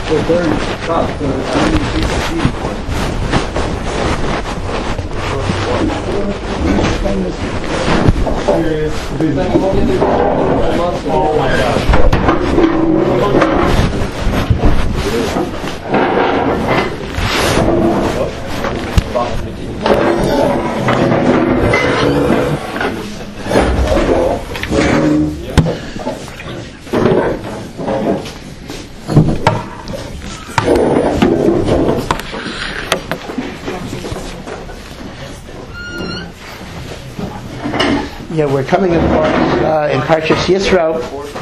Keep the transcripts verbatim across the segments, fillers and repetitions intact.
the third cup, the Oh my gosh. Yeah, we're coming, of course, uh, in Parshas Yisro.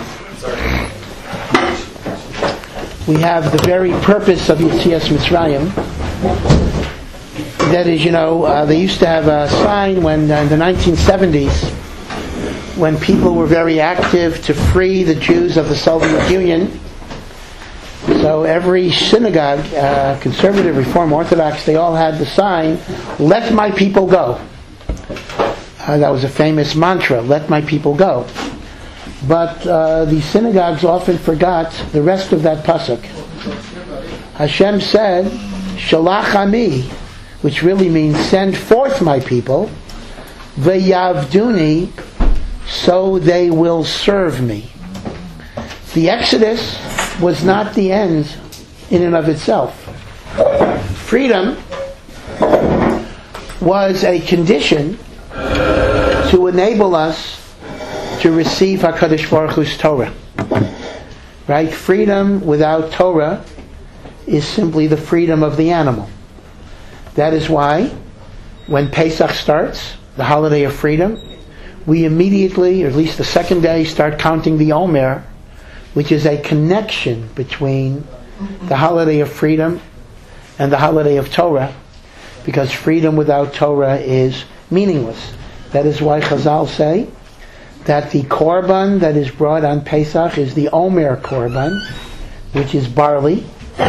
We have the very purpose of Yetzias Mitzrayim. That is, you know, uh, they used to have a sign when uh, in the nineteen seventies, when people were very active to free the Jews of the Soviet Union. So every synagogue, uh, conservative, Reform, Orthodox, they all had the sign, "Let my people go." Uh, that was a famous mantra, "Let my people go." But uh, the synagogues often forgot the rest of that pasuk. Hashem said, "Shalach ami," which really means "send forth my people," "Veyavduni," so they will serve me. The Exodus was not the end in and of itself. Freedom was a condition to enable us to receive HaKadosh Baruch Hu's Torah. Right? Freedom without Torah is simply the freedom of the animal. That is why when Pesach starts, the holiday of freedom, we immediately, or at least the second day, start counting the Omer, which is a connection between the holiday of freedom and the holiday of Torah, because freedom without Torah is meaningless. That is why Chazal say that the korban that is brought on Pesach is the Omer korban, which is barley.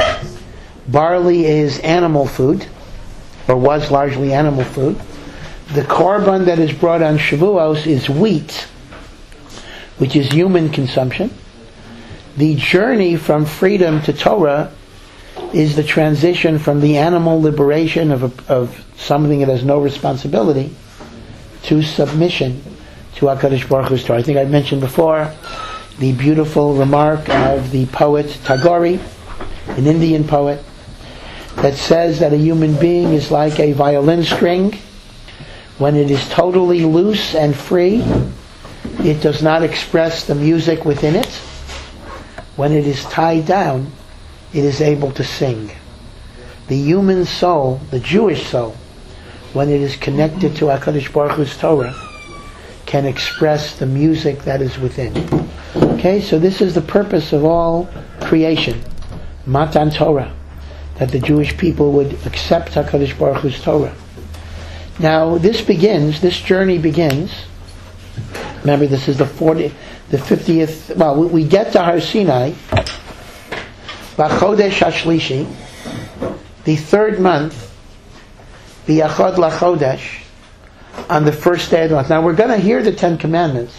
Barley is animal food, or was largely animal food. The korban that is brought on Shavuos is wheat, which is human consumption. The journey from freedom to Torah is the transition from the animal liberation of, a, of something that has no responsibility to submission to HaKadosh Baruch Hu's Torah. I think I mentioned before the beautiful remark of the poet Tagore, an Indian poet, that says that a human being is like a violin string. When it is totally loose and free, it does not express the music within it. When it is tied down, it is able to sing. The human soul, the Jewish soul, when it is connected to HaKadosh Baruch Hu's Torah, can express the music that is within. Okay, so this is the purpose of all creation, Matan Torah, that the Jewish people would accept HaKadosh Baruch Hu's Torah. Now, this begins, this journey begins, remember this is the fortieth, the fiftieth, well, we, we get to Har Sinai, B'chodesh HaShlishi, the third month, B'yachad LaChodesh, on the first day of the month. Now we're going to hear the Ten Commandments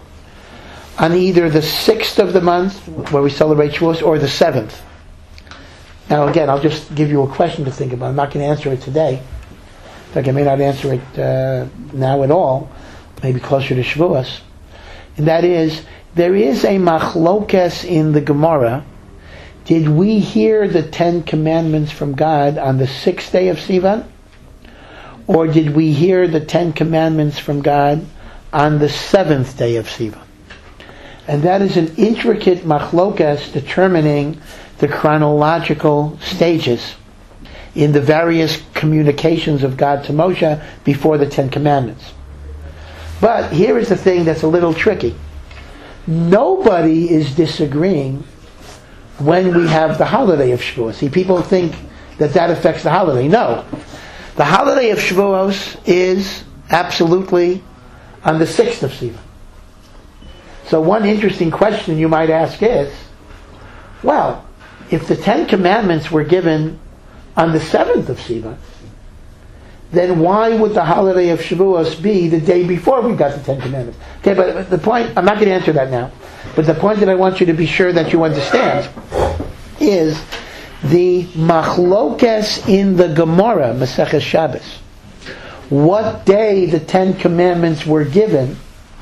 on either the sixth of the month, where we celebrate Shavuos, or the seventh. Now again, I'll just give you a question to think about. I'm not going to answer it today. In fact, I may not answer it uh, now at all, maybe closer to Shavuos. And that is, there is a machlokes in the Gemara. Did we hear the Ten Commandments from God on the sixth day of Sivan? Or did we hear the Ten Commandments from God on the seventh day of Sivan? And that is an intricate machlokes determining the chronological stages in the various communications of God to Moshe before the Ten Commandments. But here is the thing that's a little tricky. Nobody is disagreeing when we have the holiday of Shavuos. See, people think that that affects the holiday. No. The holiday of Shavuos is absolutely on the sixth of Sivan. So one interesting question you might ask is, well, if the Ten Commandments were given on the seventh of Sivan, then why would the holiday of Shavuos be the day before we got the Ten Commandments? Okay, but the point, I'm not going to answer that now, but the point that I want you to be sure that you understand is The machlokes in the Gemara, Maseches Shabbos, what day the Ten Commandments were given,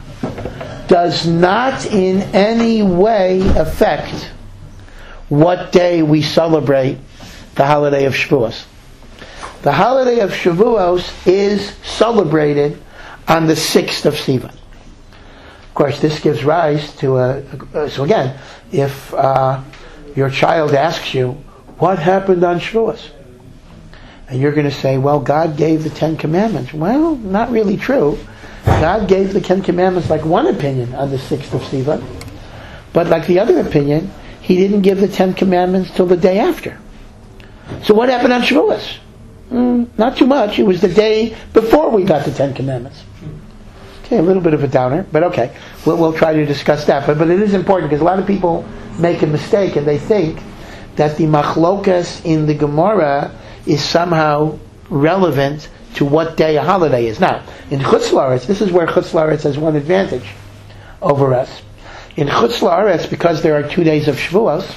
does not in any way affect what day we celebrate the holiday of Shavuos. The holiday of Shavuos is celebrated on the sixth of Sivan. Of course, this gives rise to a... a so again, if uh, your child asks you, what happened on Shavuos? And you're going to say, well, God gave the Ten Commandments. Well, not really true. God gave the Ten Commandments like one opinion on the sixth of Sivan. But like the other opinion, He didn't give the Ten Commandments till the day after. So what happened on Shavuos? Mm, not too much. It was the day before we got the Ten Commandments. Okay, a little bit of a downer, but okay. We'll, we'll try to discuss that. But, but it is important because a lot of people make a mistake and they think that the machlokas in the Gemara is somehow relevant to what day a holiday is. Now, in Chutz La'aretz, this is where Chutz La'aretz has one advantage over us. In Chutz La'aretz, because there are two days of Shavuos,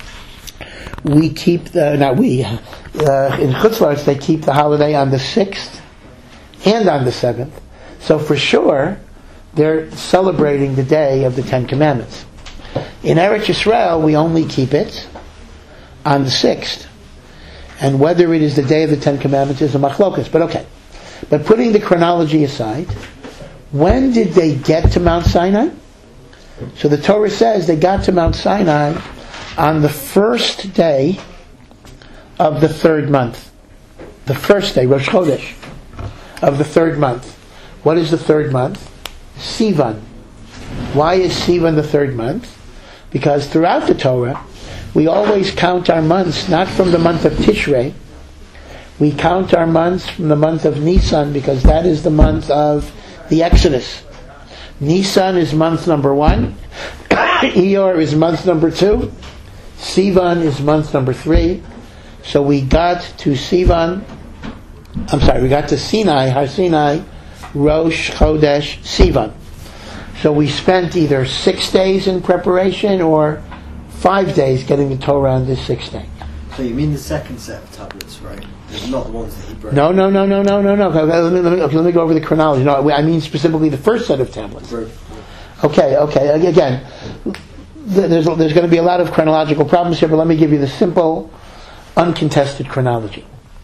we keep the, not we, uh, in Chutz La'aretz they keep the holiday on the sixth and on the seventh. So for sure, they're celebrating the day of the Ten Commandments. In Eretz Yisrael, we only keep it on the sixth. And whether it is the day of the Ten Commandments is a machlokas. But okay. But putting the chronology aside, when did they get to Mount Sinai? So the Torah says they got to Mount Sinai on the first day of the third month. The first day, Rosh Chodesh, of the third month. What is the third month? Sivan. Why is Sivan the third month? Because throughout the Torah, we always count our months not from the month of Tishrei. We count our months from the month of Nisan because that is the month of the Exodus. Nisan is month number one. Iyar is month number two. Sivan is month number three. So we got to Sivan, I'm sorry, we got to Sinai, Har Sinai, Rosh Chodesh, Sivan. So we spent either six days in preparation or five days getting the Torah on this sixth day. So you mean the second set of tablets, right? Not the ones that he broke? No, no, no, no, no, no, no. Let me, let me, okay, let me go over the chronology. No, I mean specifically the first set of tablets. Okay, okay. Again, there's, there's going to be a lot of chronological problems here, but let me give you the simple, uncontested chronology.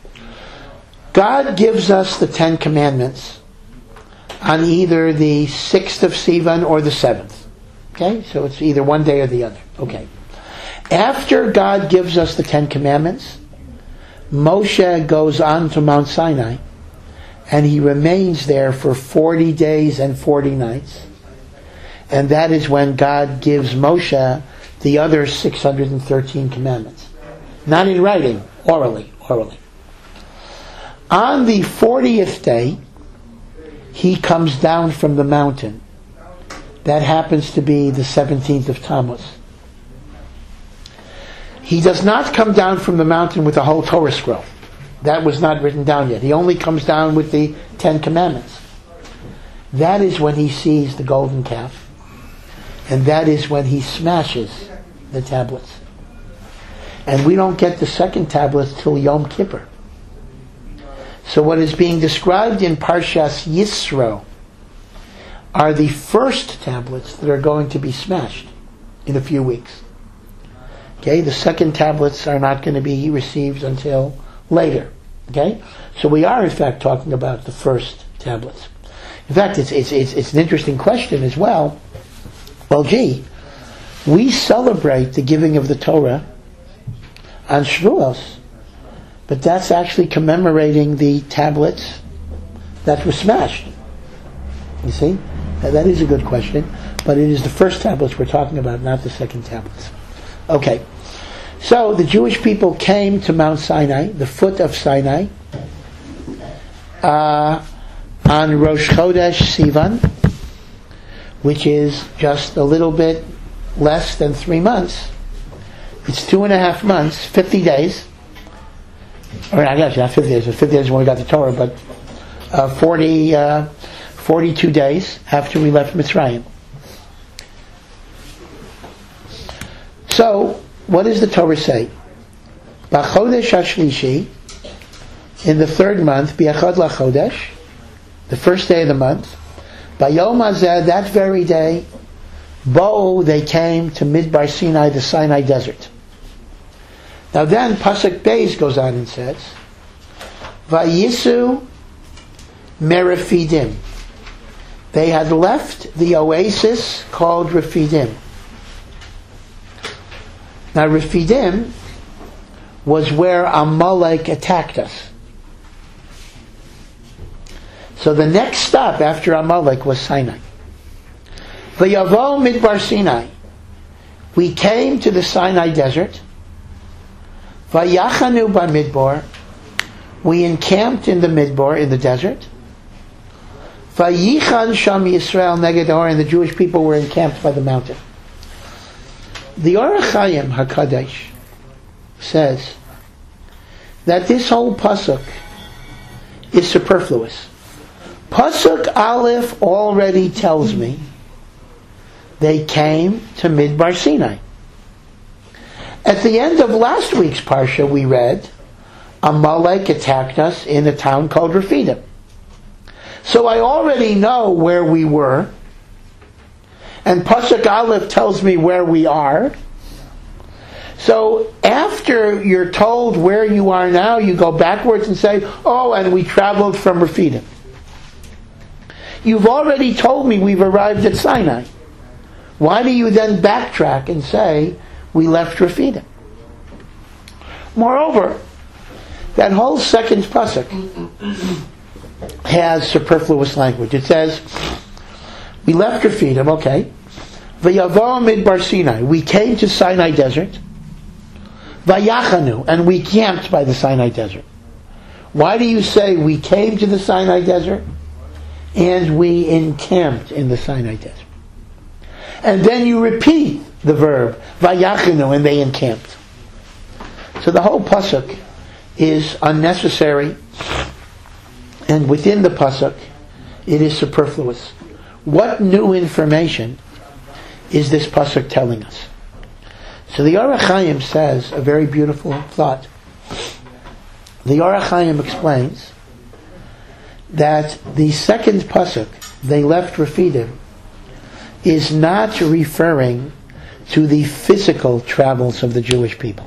God gives us the Ten Commandments on either the sixth of Sivan or the seventh. Okay? So it's either one day or the other. Okay. After God gives us the Ten Commandments, Moshe goes on to Mount Sinai and he remains there for forty days and forty nights. And that is when God gives Moshe the other six hundred thirteen commandments. Not in writing, orally, orally. On the fortieth day, he comes down from the mountain. That happens to be the seventeenth of Tammuz. He does not come down from the mountain with the whole Torah scroll. That was not written down yet. He only comes down with the Ten Commandments. That is when he sees the golden calf. And that is when he smashes the tablets. And we don't get the second tablets till Yom Kippur. So what is being described in Parshas Yisro are the first tablets that are going to be smashed in a few weeks. Okay, the second tablets are not going to be received until later. Okay, so we are in fact talking about the first tablets. In fact, it's it's it's, it's an interesting question as well. Well, gee, we celebrate the giving of the Torah on Shavuos, but that's actually commemorating the tablets that were smashed. You see, that is a good question, but it is the first tablets we're talking about, not the second tablets. Okay, so the Jewish people came to Mount Sinai, the foot of Sinai, uh, on Rosh Chodesh Sivan, which is just a little bit less than three months. It's two and a half months, fifty days. Or I guess not fifty days, but fifty days when we got the Torah, but uh, forty, uh, forty-two days after we left Mitzrayim. So, what does the Torah say? B'chodesh hashlishi, in the third month, B'achad lachodesh, the first day of the month, Bayom hazeh, that very day, Bo, they came to Midbar Sinai, the Sinai desert. Now then, Pasuk Beis goes on and says, Vayisu Merafidim. They had left the oasis called Refidim. Now Refidim was where Amalek attacked us. So the next stop after Amalek was Sinai. Vayavo Midbar Sinai. We came to the Sinai desert. Vayachanu b'midbar. We encamped in the Midbar, in the desert. Vayichan sham Yisrael neged Har, and the Jewish people were encamped by the mountain. The Or HaChaim HaKadosh says that this whole pasuk is superfluous. Pasuk Aleph already tells me they came to Midbar Sinai. At the end of last week's parsha, we read Amalek attacked us in a town called Refidim. So I already know where we were, and Pasuk Aleph tells me where we are. So after you're told where you are now, you go backwards and say, oh, and we traveled from Refidim. You've already told me we've arrived at Sinai. Why do you then backtrack and say we left Refidim? Moreover, that whole second pasuk has superfluous language. It says, we left Refidim, okay. V'yavo Midbar Sinai. We came to Sinai desert. Vayachanu, and we camped by the Sinai desert. Why do you say we came to the Sinai desert and we encamped in the Sinai desert? And then you repeat the verb, Vayachanu, and they encamped. So the whole pasuk is unnecessary, and within the pasuk, it is superfluous. What new information is this pasuk telling us? So the Or HaChaim says a very beautiful thought. The Or HaChaim explains that the second pasuk, they left Refidim, is not referring to the physical travels of the Jewish people.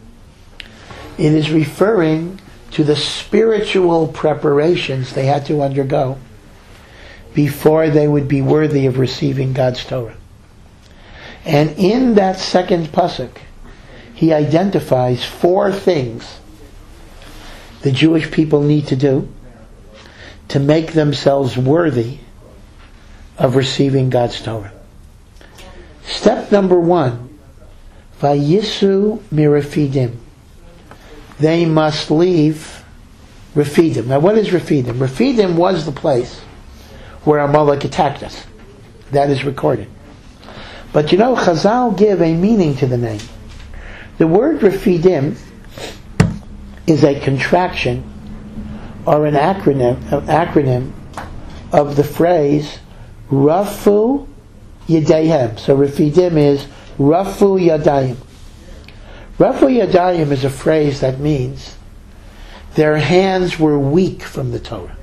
It is referring to the spiritual preparations they had to undergo before they would be worthy of receiving God's Torah. And in that second pasuk, he identifies four things the Jewish people need to do to make themselves worthy of receiving God's Torah. Step number one, Vayisu Mirafidim. They must leave Refidim. Now what is Refidim? Refidim was the place where Amalek attacked us. That is recorded. But you know, Chazal give a meaning to the name. The word Refidim is a contraction or an acronym, an acronym of the phrase Rafu Yadayim. So Refidim is Rafu Yadayim. Rafu Yadayim is a phrase that means their hands were weak from the Torah.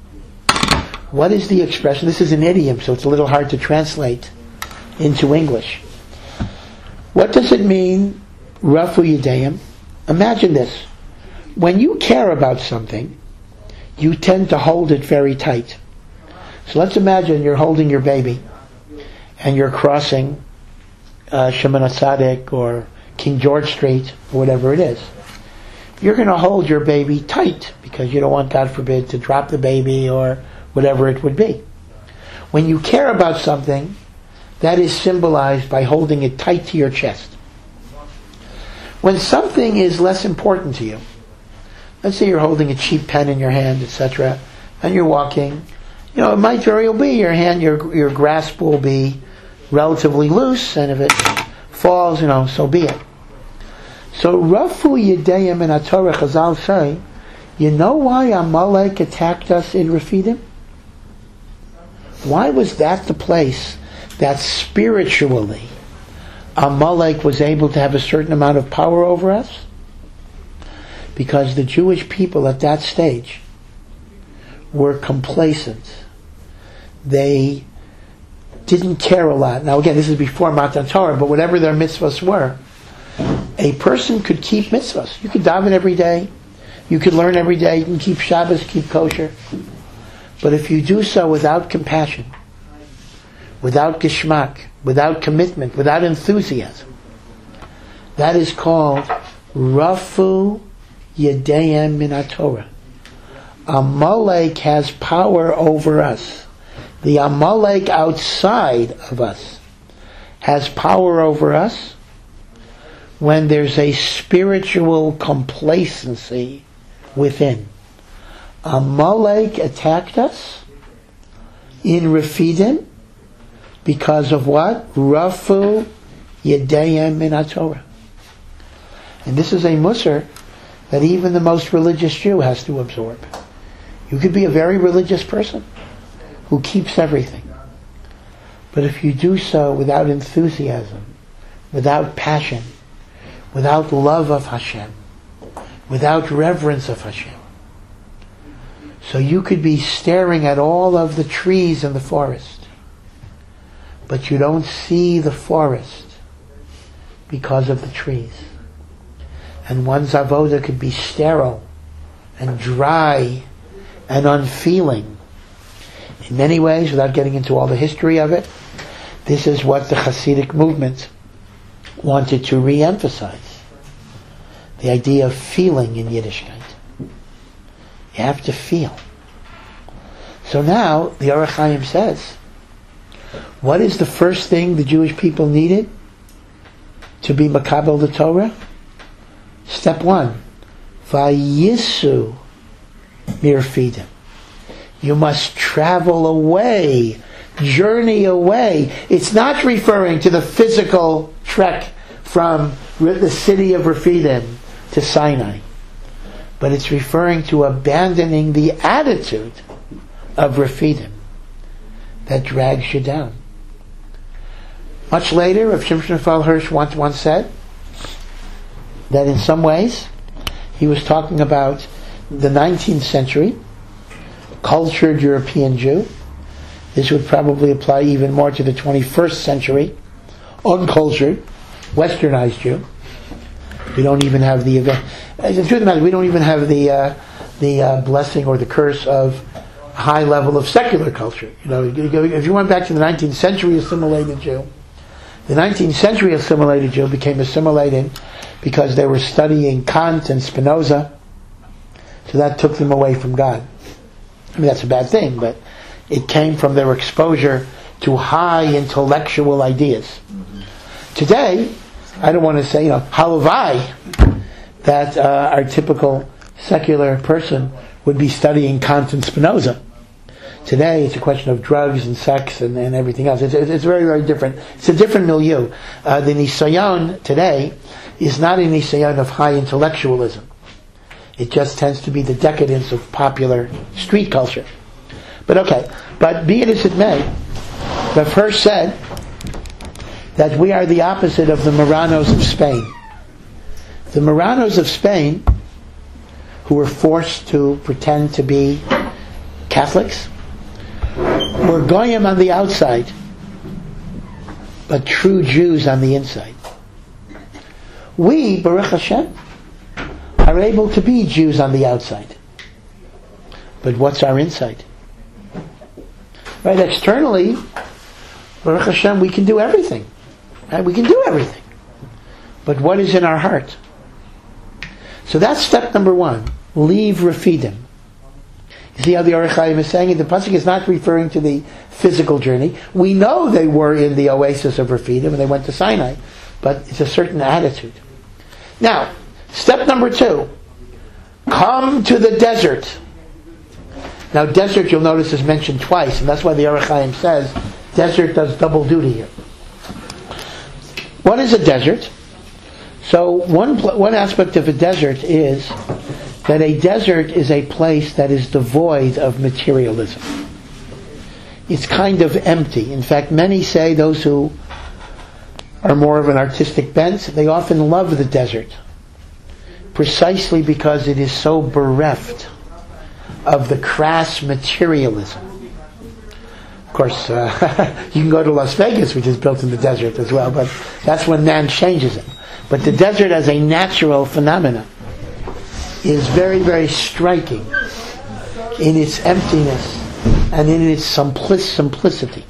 What is the expression? This is an idiom, so it's a little hard to translate into English. What does it mean, Rafu Yadayim? Imagine this. When you care about something, you tend to hold it very tight. So let's imagine you're holding your baby and you're crossing uh, Shemona Tzadik or King George Street, or whatever it is. You're going to hold your baby tight because you don't want, God forbid, to drop the baby or whatever it would be. When you care about something, that is symbolized by holding it tight to your chest. When something is less important to you, let's say you're holding a cheap pen in your hand, et cetera, and you're walking, you know, it might very well be your hand, your your grasp will be relatively loose, and if it falls, you know, so be it. So Rafu Yadayim in HaTorah, Chazal say, you know why Amalek attacked us in Refidim? Why was that the place that spiritually Amalek was able to have a certain amount of power over us? because the Jewish people at that stage were complacent. They didn't care a lot. Now again, this is before Matan Torah, but whatever their mitzvahs were, a person could keep mitzvahs. You could daven every day, you could learn every day, you can keep Shabbos, keep kosher. But if you do so without compassion, without geschmack, without commitment, without enthusiasm, that is called Rafu Yedayim Min HaTorah. Amalek has power over us. The Amalek outside of us has power over us when there's a spiritual complacency within. Amalek attacked us in Refidim because of what? Rafu Yedayim Min HaTorah. And this is a musar that even the most religious Jew has to absorb. You could be a very religious person who keeps everything. But if you do so without enthusiasm, without passion, without love of Hashem, without reverence of Hashem, so you could be staring at all of the trees in the forest, but you don't see the forest because of the trees. And one's avoda could be sterile and dry and unfeeling. In many ways, without getting into all the history of it, this is what the Hasidic movement wanted to re-emphasize. The idea of feeling in Yiddishkeit. You have to feel. So now, the Orach Chaim says, what is the first thing the Jewish people needed to be Makabel the Torah? Step one, Vayisu Mirfidim. You must travel away, journey away. It's not referring to the physical trek from the city of Refidim to Sinai, but it's referring to abandoning the attitude of Refidim that drags you down. Much later, Rav Shimshon Raphael Hirsch once, once said that in some ways he was talking about the nineteenth century cultured European Jew. This would probably apply even more to the twenty-first century uncultured, westernized Jew. We don't even have the event. The truth of the matter, we don't even have the uh, the uh, blessing or the curse of high level of secular culture. You know, if you went back to the nineteenth century assimilated Jew, the nineteenth century assimilated Jew became assimilated because they were studying Kant and Spinoza, so that took them away from God. I mean, that's a bad thing, but it came from their exposure to high intellectual ideas. Mm-hmm. Today, I don't want to say, you know, halavai, that uh, our typical secular person would be studying Kant and Spinoza. Today, it's a question of drugs and sex and, and everything else. It's, it's very, very different. It's a different milieu. Uh, the nisayon today is not a nisayon of high intellectualism. It just tends to be the decadence of popular street culture. But okay, but be it as it may, Rav Hirsch said that we are the opposite of the Marranos of Spain. The Marranos of Spain, who were forced to pretend to be Catholics, were goyim on the outside, but true Jews on the inside. We, Baruch Hashem, are able to be Jews on the outside. But what's our inside? Right, externally, Baruch Hashem, we can do everything. Right? We can do everything. But what is in our heart? So that's step number one. Leave Refidim. You see how the Orach Chaim is saying it? The pasuk is not referring to the physical journey. We know they were in the oasis of Refidim and they went to Sinai, but it's a certain attitude. Now, step number two. Come to the desert. Now, desert, you'll notice, is mentioned twice, and that's why the Orach Chaim says desert does double duty here. What is a desert? So, one one aspect of a desert is that a desert is a place that is devoid of materialism. It's kind of empty. In fact, many say, those who are more of an artistic bent, they often love the desert. precisely because it is so bereft of the crass materialism. Of course, uh, you can go to Las Vegas, which is built in the desert as well, but that's when man changes it. But the desert as a natural phenomenon is very, very striking in its emptiness and in its simplic- simplicity.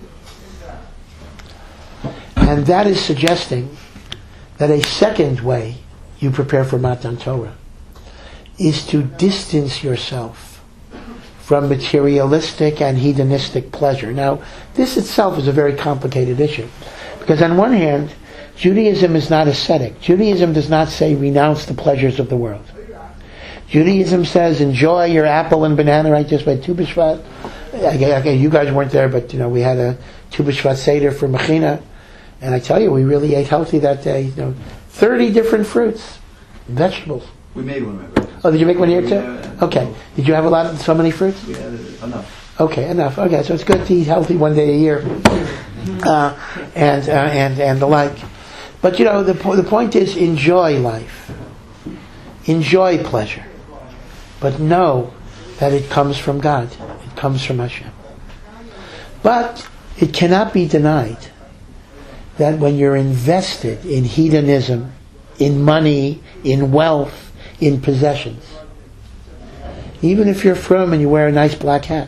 And that is suggesting that a second way you prepare for Matan Torah is to distance yourself from materialistic and hedonistic pleasure. Now, this itself is a very complicated issue, because on one hand, Judaism is not ascetic. Judaism does not say renounce the pleasures of the world. Judaism says enjoy your apple and banana, right? Just by Tu B'Shvat. Okay, okay, you guys weren't there, but you know we had a Tu B'Shvat Seder for Mechina, and I tell you, we really ate healthy that day. You know, thirty different fruits, vegetables. We made one, remember? Oh, did you make one here too? Yeah. Okay. Did you have a lot of so many fruits? We had enough. Okay, enough. Okay, so it's good to eat healthy one day a year, uh, and uh, and and the like. But you know, the po- the point is, enjoy life, enjoy pleasure, but know that it comes from God. It comes from Hashem. But it cannot be denied that when you're invested in hedonism, in money, in wealth, in possessions, even if you're frum and you wear a nice black hat,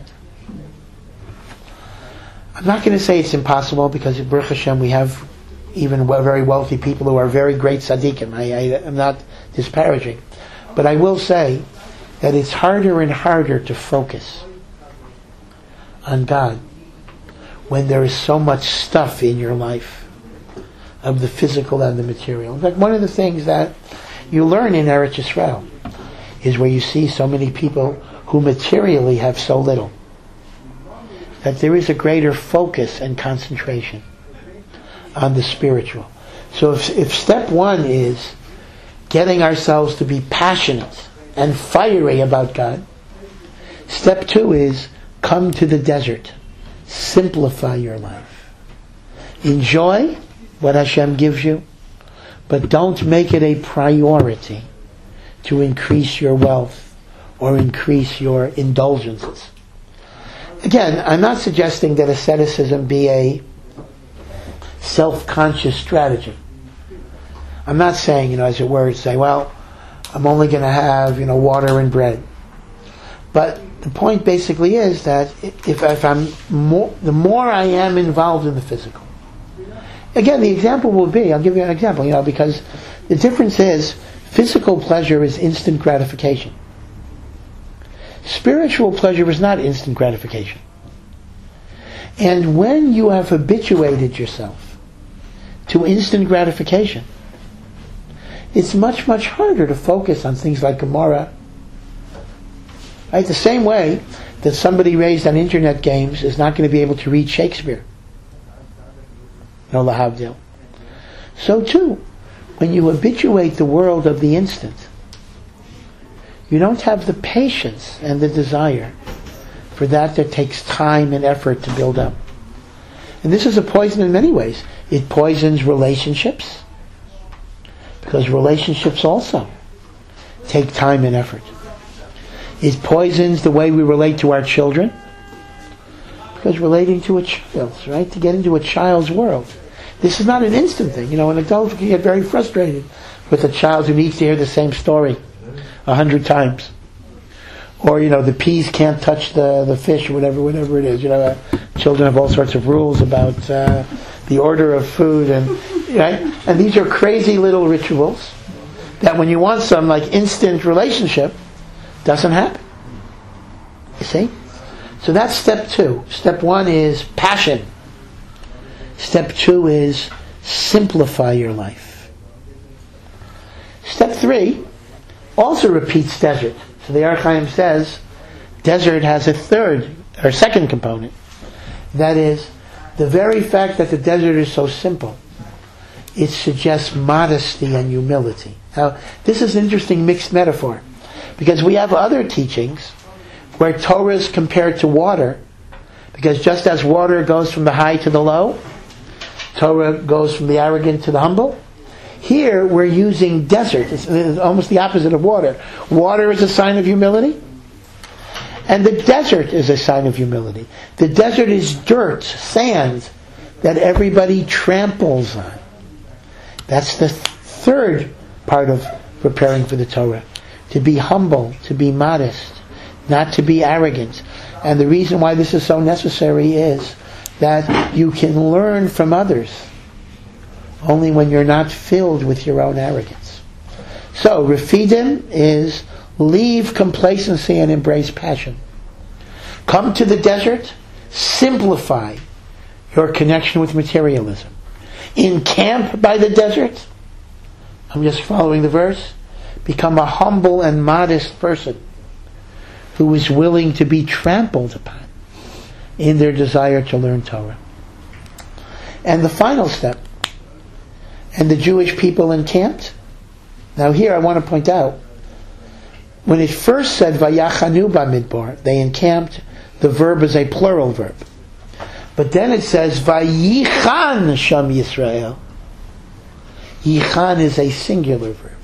I'm not going to say it's impossible, because at Baruch Hashem we have even very wealthy people who are very great tzaddikim. I, I, I'm not disparaging. But I will say that it's harder and harder to focus on God when there is so much stuff in your life of the physical and the material. In fact, one of the things that you learn in Eretz Yisrael is where you see so many people who materially have so little, that there is a greater focus and concentration on the spiritual. So if, if step one is getting ourselves to be passionate and fiery about God, step two is come to the desert. Simplify your life. Enjoy what Hashem gives you, but don't make it a priority to increase your wealth or increase your indulgences. Again, I'm not suggesting that asceticism be a self-conscious strategy. I'm not saying, you know, as it were, say, well, I'm only going to have, you know, water and bread. But the point basically is that if, if I'm more, the more I am involved in the physical. Again, the example will be, I'll give you an example, you know, because the difference is physical pleasure is instant gratification. Spiritual pleasure is not instant gratification. And when you have habituated yourself to instant gratification, it's much, much harder to focus on things like Gemara. Right? The same way that somebody raised on internet games is not going to be able to read Shakespeare. No lahavdil. So too, when you habituate the world of the instant, you don't have the patience and the desire for that that takes time and effort to build up. And this is a poison in many ways. It poisons relationships, because relationships also take time and effort. It poisons the way we relate to our children, because relating to a child, right, to get into a child's world, this is not an instant thing. You know, an adult can get very frustrated with a child who needs to hear the same story a hundred times. Or, you know, the peas can't touch the, the fish, or whatever, whatever it is. You know, uh, children have all sorts of rules about uh, the order of food, and right. And these are crazy little rituals that, when you want some like instant relationship, doesn't happen. You see? So that's step two. Step one is passion. Step two is simplify your life. Step three also repeats desert. So the Or Chaim says desert has a third or second component. That is, the very fact that the desert is so simple, it suggests modesty and humility. Now, this is an interesting mixed metaphor, because we have other teachings where Torah is compared to water, because just as water goes from the high to the low, Torah goes from the arrogant to the humble. Here we're using desert. It's, it's almost the opposite of water. Water is a sign of humility, and the desert is a sign of humility. The desert is dirt, sand, that everybody tramples on. That's the th- third part of preparing for the Torah. To be humble, to be modest, not to be arrogant. And the reason why this is so necessary is that you can learn from others only when you're not filled with your own arrogance. So, Refidim is leave complacency and embrace passion. Come to the desert, simplify your connection with materialism. Encamp by the desert, I'm just following the verse, become a humble and modest person who is willing to be trampled upon in their desire to learn Torah. And the final step, and the Jewish people encamped. Now here I want to point out, when it first said Vayachanu bamidbar, they encamped, the verb is a plural verb. But then it says Vayichan Sham Yisrael. Yichan is a singular verb.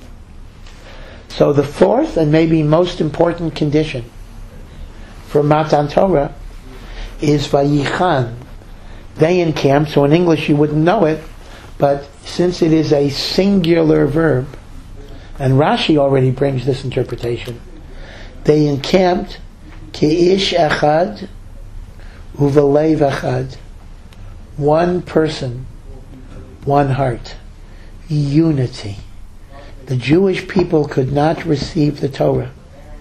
So the fourth and maybe most important condition for Matan Torah is Vayichan. They encamped, so in English you wouldn't know it, but since it is a singular verb, and Rashi already brings this interpretation, they encamped Keish Echad Uvalev Echad, one person, one heart, unity. The Jewish people could not receive the Torah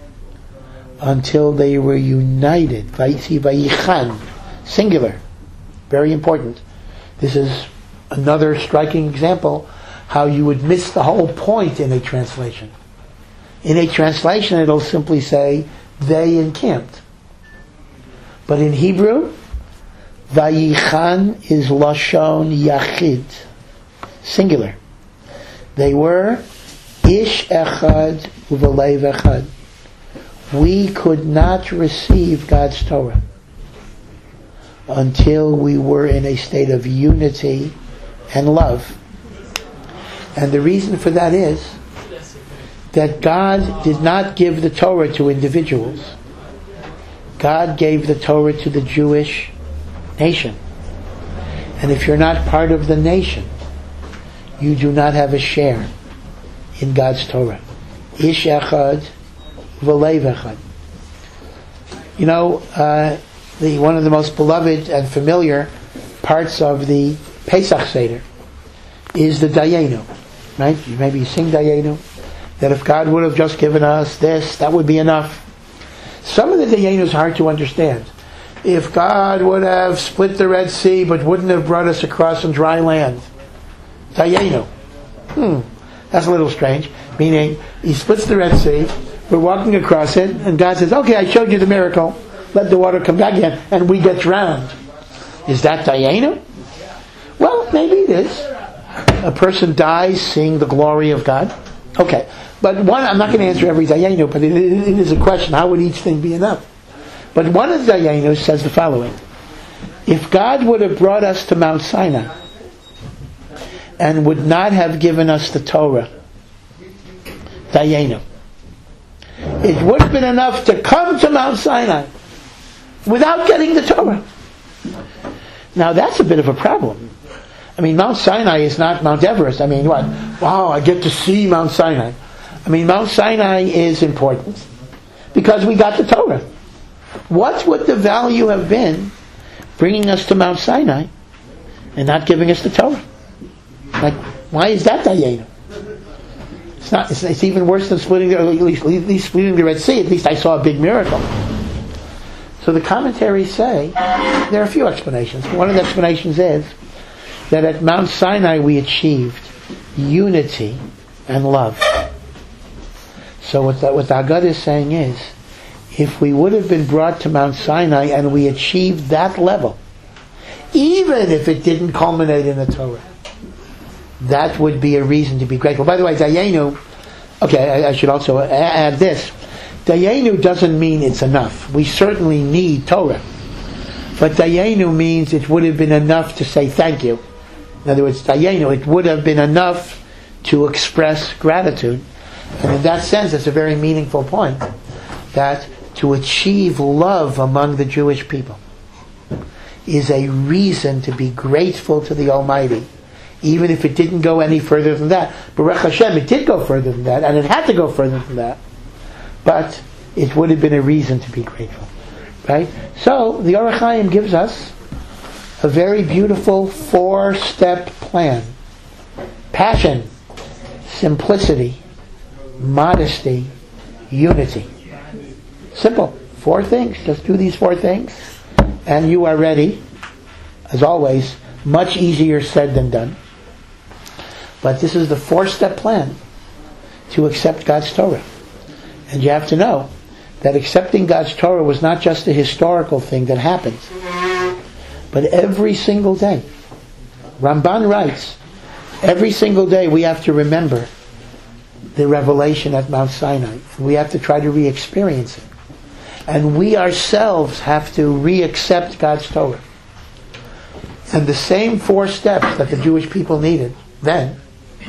until they were united. Vayichan, singular, very important. This is another striking example how you would miss the whole point in a translation. In a translation it'll simply say, they encamped. But in Hebrew, Vayichan is Lashon Yachid, singular. They were Ish Echad Uvalev Echad. We could not receive God's Torah until we were in a state of unity and love. And the reason for that is that God did not give the Torah to individuals. God gave the Torah to the Jewish nation. And if you're not part of the nation, you do not have a share in God's Torah. Ish echad v'leiv echad. You know, uh, the one of the most beloved and familiar parts of the Pesach Seder is the Dayenu. Right? Maybe you sing Dayenu, that if God would have just given us this, that would be enough. Some of the Dayenu is hard to understand. If God would have split the Red Sea but wouldn't have brought us across on dry land. Dayenu. Hmm. That's a little strange. Meaning, He splits the Red Sea, we're walking across it, and God says, okay, I showed you the miracle, let the water come back again, and we get drowned. Is that Dayenu? Well, maybe it is. A person dies seeing the glory of God. Okay. But one, I'm not going to answer every Dayenu, but it, it, it is a question, how would each thing be enough? But one of the Dayenus says the following. If God would have brought us to Mount Sinai and would not have given us the Torah, Dayenu, it would have been enough to come to Mount Sinai without getting the Torah. Now that's a bit of a problem. I mean, Mount Sinai is not Mount Everest. I mean, what? Wow, I get to see Mount Sinai. I mean, Mount Sinai is important because we got the Torah. What would the value have been bringing us to Mount Sinai and not giving us the Torah? Like, why is that Dayenu? It's not. It's, it's even worse than splitting the, at least, at least splitting the Red Sea. At least I saw a big miracle. So the commentaries say there are a few explanations. One of the explanations is that at Mount Sinai we achieved unity and love. So what the, what the Haggadah is saying is, if we would have been brought to Mount Sinai and we achieved that level, even if it didn't culminate in the Torah, that would be a reason to be grateful. By the way, Dayenu, okay, I, I should also add this. Dayenu doesn't mean it's enough. We certainly need Torah. But Dayenu means it would have been enough to say thank you. In other words, Dayenu, it would have been enough to express gratitude. And in that sense, it's a very meaningful point that to achieve love among the Jewish people is a reason to be grateful to the Almighty, even if it didn't go any further than that. Baruch Hashem, it did go further than that, and it had to go further than that. But it would have been a reason to be grateful. Right? So, the Orach Chaim gives us a very beautiful four-step plan. Passion, simplicity, modesty, unity. Simple. Four things. Just do these four things, and you are ready. As always, much easier said than done. But this is the four-step plan to accept God's Torah. And you have to know that accepting God's Torah was not just a historical thing that happened, but every single day. Ramban writes, every single day we have to remember the revelation at Mount Sinai. We have to try to re-experience it. And we ourselves have to re-accept God's Torah. And the same four steps that the Jewish people needed then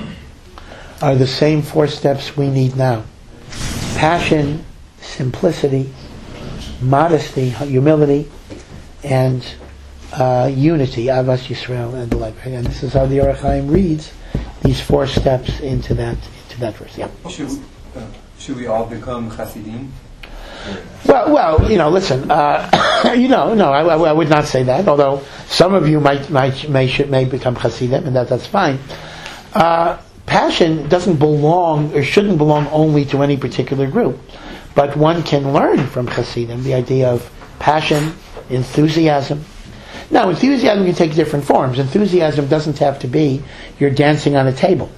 are the same four steps we need now. Passion, simplicity, modesty, humility, and uh, unity, Avas Yisrael, and the like. And this is how the Orach Chaim reads these four steps into that into that verse. Yeah. Should, uh, should we all become Hasidim? Well, well, you know, listen. Uh, you know, no, I, I would not say that. Although some of you might, might, may, should, may become Hasidim, and that that's fine. Uh, passion doesn't belong or shouldn't belong only to any particular group, but one can learn from Hasidim the idea of passion, enthusiasm. Now, enthusiasm can take different forms. Enthusiasm doesn't have to be you're dancing on a table.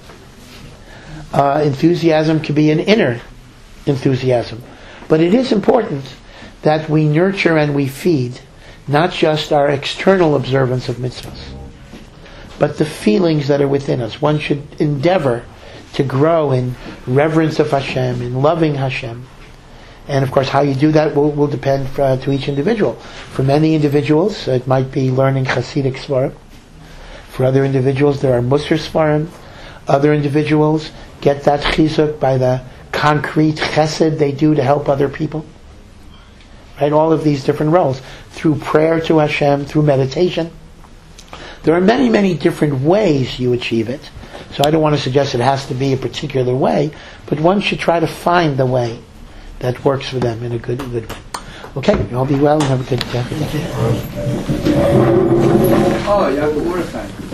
Uh, enthusiasm can be an inner enthusiasm. But it is important that we nurture and we feed not just our external observance of mitzvahs, but the feelings that are within us. One should endeavor to grow in reverence of Hashem, in loving Hashem. And of course, how you do that will, will depend uh, to each individual. For many individuals, it might be learning Hasidic Svarim. For other individuals, there are Musar Svarim. Other individuals get that chizuk by the concrete chesed they do to help other people. Right? All of these different roles. Through prayer to Hashem, through meditation. There are many, many different ways you achieve it. So I don't want to suggest it has to be a particular way, but one should try to find the way that works for them in a good, good way. Okay, you all be well and have a good day. Oh, yeah, Mordechai.